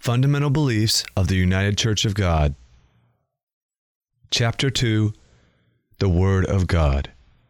Fundamental Beliefs of the United Church of God. Chapter 2. The Word of God.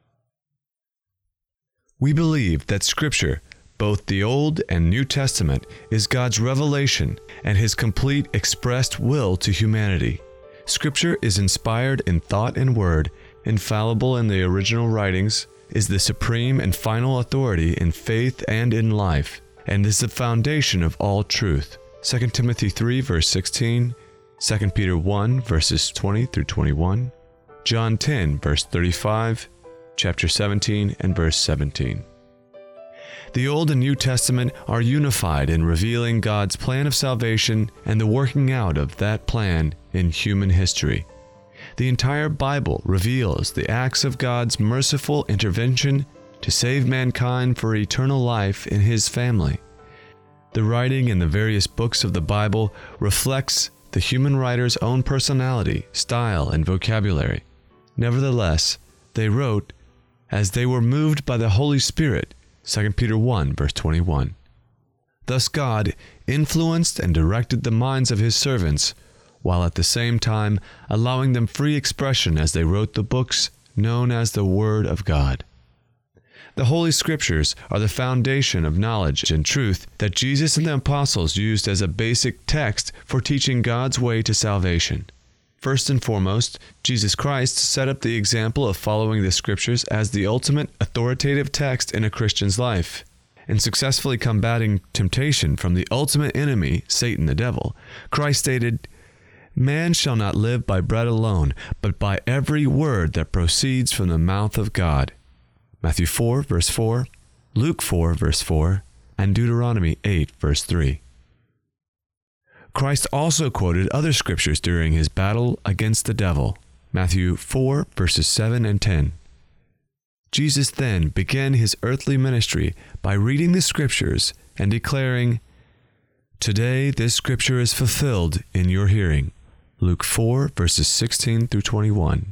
We believe that Scripture, both the Old and New Testament, is God's revelation and His complete expressed will to humanity. Scripture is inspired in thought and word, infallible in the original writings, is the supreme and final authority in faith and in life, and is the foundation of all truth. 2 Timothy 3 verse 16, 2 Peter 1 verses 20 through 21, John 10 verse 35, chapter 17 and verse 17. The Old and New Testament are unified in revealing God's plan of salvation and the working out of that plan in human history. The entire Bible reveals the acts of God's merciful intervention to save mankind for eternal life in His family. The writing in the various books of the Bible reflects the human writer's own personality, style, and vocabulary. Nevertheless, they wrote as they were moved by the Holy Spirit, 2 Peter 1 verse 21. Thus God influenced and directed the minds of His servants, while at the same time allowing them free expression as they wrote the books known as the Word of God. The Holy Scriptures are the foundation of knowledge and truth that Jesus and the apostles used as a basic text for teaching God's way to salvation. First and foremost, Jesus Christ set up the example of following the Scriptures as the ultimate authoritative text in a Christian's life. In successfully combating temptation from the ultimate enemy, Satan the devil, Christ stated, "Man shall not live by bread alone, but by every word that proceeds from the mouth of God." Matthew 4 verse 4, Luke 4 verse 4, and Deuteronomy 8 verse 3. Christ also quoted other scriptures during His battle against the devil, Matthew 4 verses 7 and 10. Jesus then began His earthly ministry by reading the Scriptures and declaring, "Today this Scripture is fulfilled in your hearing," Luke 4 verses 16 through 21.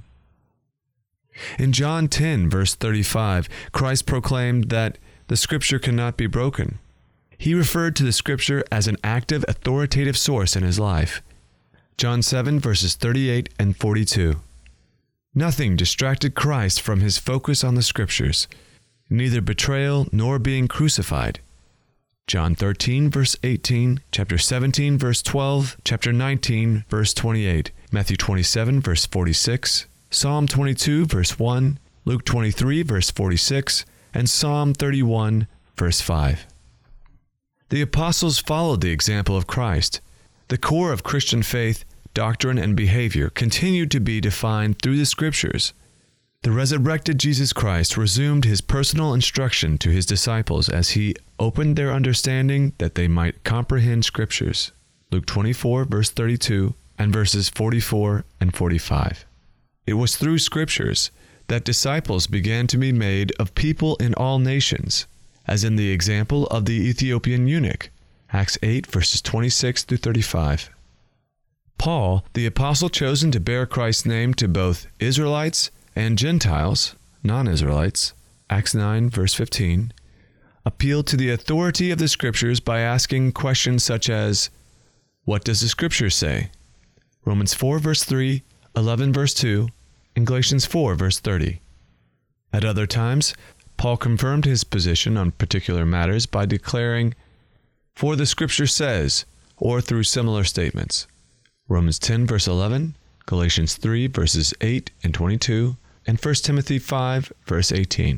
In John 10 verse 35, Christ proclaimed that the Scripture cannot be broken. He referred to the Scripture as an active, authoritative source in His life. John 7 verses 38 and 42. Nothing distracted Christ from His focus on the Scriptures, neither betrayal nor being crucified. John 13 verse 18, chapter 17 verse 12, chapter 19 verse 28, Matthew 27 verse 46, Psalm 22 verse 1, Luke 23 verse 46, and Psalm 31 verse 5. The apostles followed the example of Christ. The core of Christian faith, doctrine, and behavior continued to be defined through the Scriptures. The resurrected Jesus Christ resumed His personal instruction to His disciples as He opened their understanding that they might comprehend Scriptures. Luke 24 verse 32 and verses 44 and 45. It was through Scriptures that disciples began to be made of people in all nations, as in the example of the Ethiopian eunuch, Acts 8 verses 26 through 35. Paul, the apostle chosen to bear Christ's name to both Israelites and Gentiles, non-Israelites, Acts 9 verse 15, appealed to the authority of the Scriptures by asking questions such as, "What does the Scripture say?" Romans 4 verse 3, 11 verse 2, and Galatians 4 verse 30. At other times, Paul confirmed his position on particular matters by declaring, "For the Scripture says," or through similar statements. Romans 10 verse 11, Galatians 3 verses 8 and 22, and 1 Timothy 5 verse 18.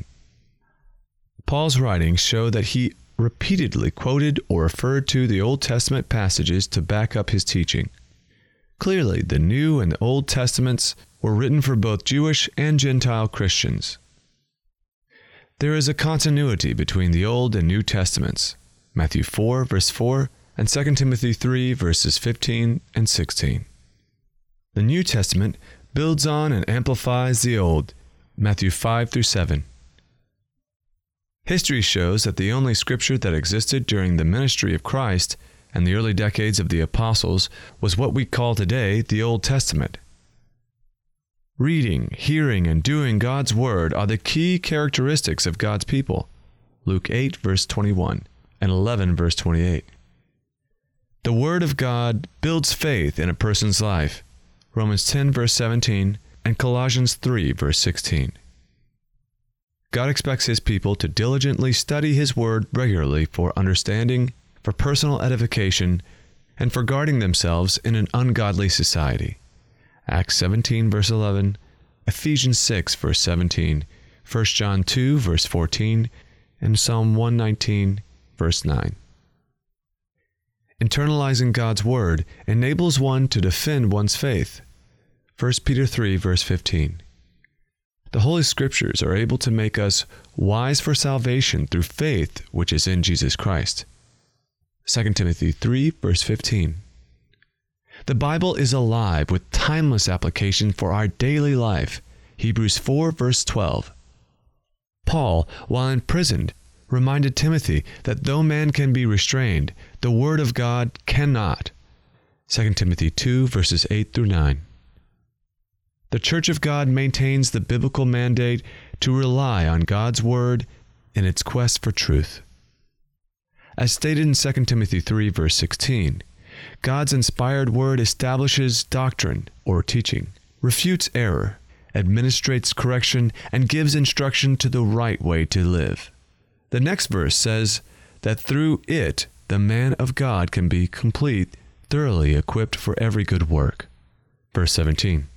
Paul's writings show that he repeatedly quoted or referred to the Old Testament passages to back up his teaching. Clearly, the New and the Old Testaments were written for both Jewish and Gentile Christians. There is a continuity between the Old and New Testaments, Matthew 4 verse 4 and 2 Timothy 3 verses 15 and 16. The New Testament builds on and amplifies the Old, Matthew 5 through 7. History shows that the only Scripture that existed during the ministry of Christ and the early decades of the apostles was what we call today the Old Testament. Reading, hearing, and doing God's Word are the key characteristics of God's people, Luke 8 verse 21 and 11 verse 28. The Word of God builds faith in a person's life. Romans 10 verse 17 and Colossians 3 verse 16. God expects His people to diligently study His Word regularly for understanding, for personal edification, and for guarding themselves in an ungodly society. Acts 17 verse 11, Ephesians 6 verse 17, 1 John 2 verse 14, and Psalm 119 verse 9. Internalizing God's Word enables one to defend one's faith. 1 Peter 3 verse 15. The Holy Scriptures are able to make us wise for salvation through faith which is in Jesus Christ. 2 Timothy 3 verse 15. The Bible is alive with timeless application for our daily life. Hebrews 4 verse 12. Paul, while imprisoned, reminded Timothy that though man can be restrained, the Word of God cannot. 2 Timothy 2 verses 8 through 9. The Church of God maintains the biblical mandate to rely on God's Word in its quest for truth. As stated in 2 Timothy 3 verse 16, God's inspired Word establishes doctrine or teaching, refutes error, administrates correction, and gives instruction to the right way to live. The next verse says that through it the man of God can be complete, thoroughly equipped for every good work. Verse 17.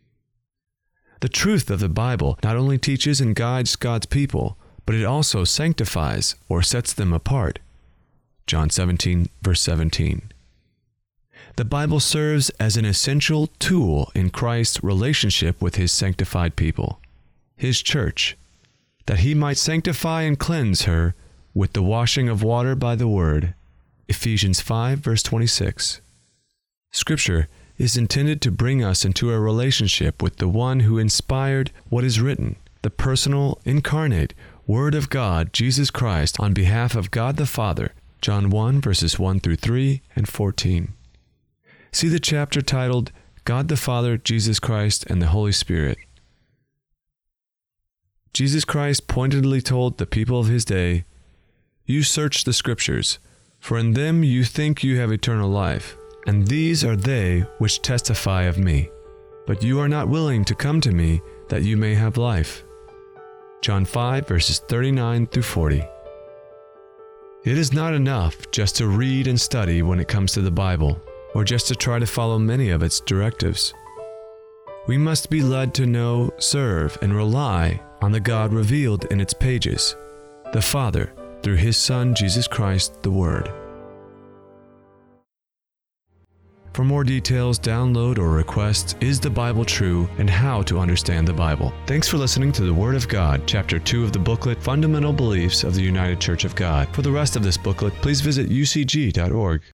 The truth of the Bible not only teaches and guides God's people, but it also sanctifies or sets them apart. John 17 verse 17. The Bible serves as an essential tool in Christ's relationship with His sanctified people, His church, that He might sanctify and cleanse her with the washing of water by the Word. Ephesians 5 verse 26. Scripture is intended to bring us into a relationship with the one who inspired what is written, the personal, incarnate Word of God, Jesus Christ, on behalf of God the Father. John 1 verses 1 through 3 and 14. See the chapter titled, God the Father, Jesus Christ, and the Holy Spirit. Jesus Christ pointedly told the people of His day, "You search the Scriptures, for in them you think you have eternal life, and these are they which testify of me. But you are not willing to come to me that you may have life." John 5 verses 39 through 40. It is not enough just to read and study when it comes to the Bible, or just to try to follow many of its directives. We must be led to know, serve, and rely on the God revealed in its pages, the Father, through His Son, Jesus Christ, the Word. For more details, download or request Is the Bible True and How to Understand the Bible. Thanks for listening to the Word of God, Chapter 2 of the booklet, Fundamental Beliefs of the United Church of God. For the rest of this booklet, please visit ucg.org.